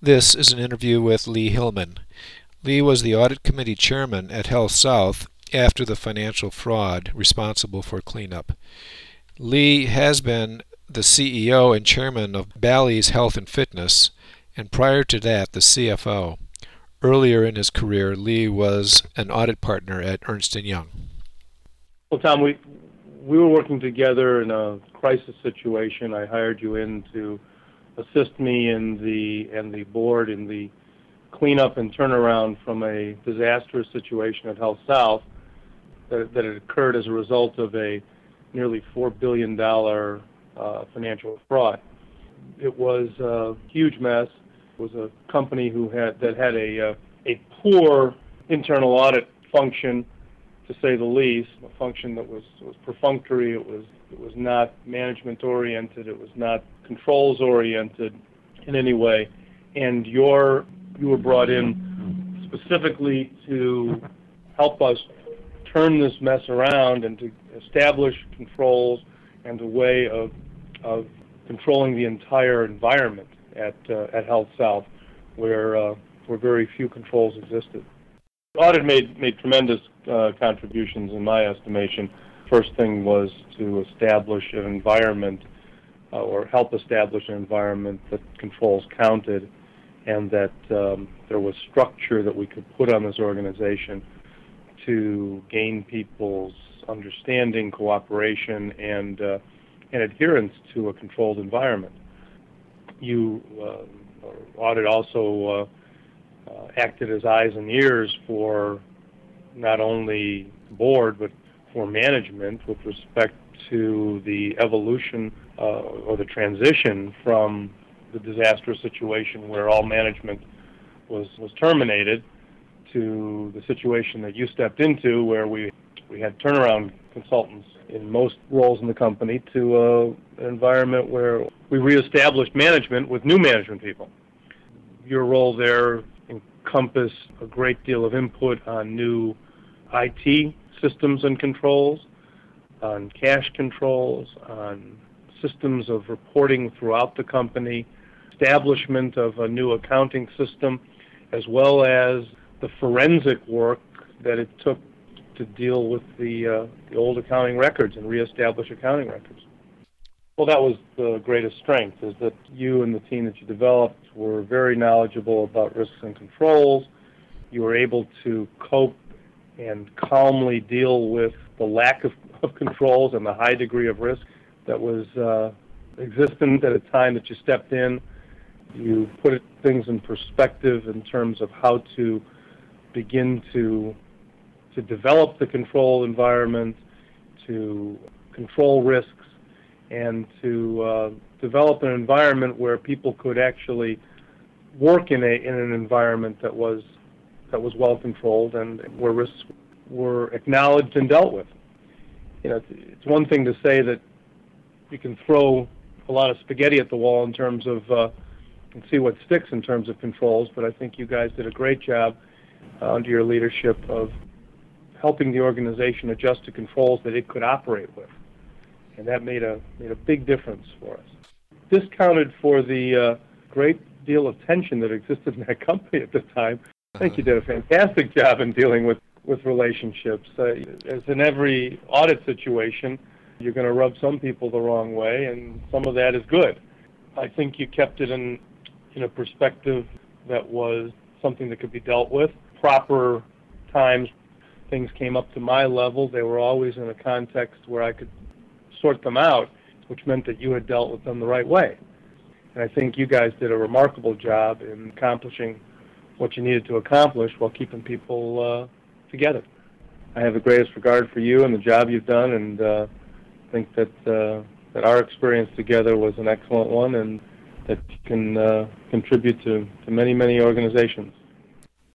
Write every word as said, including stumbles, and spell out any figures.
This is an interview with Lee Hillman. Lee was the Audit Committee Chairman at HealthSouth after the financial fraud responsible for cleanup. Lee has been the C E O and Chairman of Bally's Health and Fitness, and prior to that, the C F O. Earlier in his career, Lee was an audit partner at Ernst and Young. Well, Tom, we we were working together in a crisis situation. I hired you in to assist me in the and the board in the cleanup and turnaround from a disastrous situation at HealthSouth that, that had occurred as a result of a nearly four billion dollars uh, financial fraud. It was a huge mess. It was a company who had that had a uh, a poor internal audit function, to say the least, a function that was, was perfunctory. It was it was not management oriented. It was not controls oriented in any way. And your you were brought in specifically to help us turn this mess around and to establish controls and a way of of controlling the entire environment at uh, at HealthSouth, where uh, where very few controls existed. Audit made made tremendous uh, contributions in my estimation. First thing was to establish an environment uh, or help establish an environment that controls counted, and that um, there was structure that we could put on this organization to gain people's understanding, cooperation, and uh, and adherence to a controlled environment. You uh, audit also uh, uh, acted as eyes and ears for not only the board but for management with respect to the evolution uh, or the transition from the disastrous situation where all management was was terminated to the situation that you stepped into, where we we had turnaround consultants in most roles in the company, to uh, an environment where we reestablished management with new management people. Your role there encompassed a great deal of input on new I T systems and controls, on cash controls, on systems of reporting throughout the company, establishment of a new accounting system, as well as the forensic work that it took to deal with the, uh, the old accounting records and reestablish accounting records. Well, that was the greatest strength, is that you and the team that you developed were very knowledgeable about risks and controls. You were able to cope and calmly deal with the lack of, of controls and the high degree of risk that was uh, existent at a time that you stepped in. You put things in perspective in terms of how to begin to to develop the control environment, to control risks, and to uh, develop an environment where people could actually work in a in an environment that was that was well controlled and where risks were acknowledged and dealt with. You know, it's, it's one thing to say that you can throw a lot of spaghetti at the wall in terms of uh, and see what sticks in terms of controls, but I think you guys did a great job uh, under your leadership of helping the organization adjust to controls that it could operate with, and that made a made a big difference for us. Discounted for the uh, great deal of tension that existed in that company at the time, I think you did a fantastic job in dealing with, with relationships. Uh, as in every audit situation, you're going to rub some people the wrong way, and some of that is good. I think you kept it in, in a perspective that was something that could be dealt with. Proper times things came up to my level, they were always in a context where I could sort them out, which meant that you had dealt with them the right way. And I think you guys did a remarkable job in accomplishing what you needed to accomplish while keeping people uh, together. I have the greatest regard for you and the job you've done, and uh, think that uh, that our experience together was an excellent one, and that you can uh, contribute to, to many, many organizations.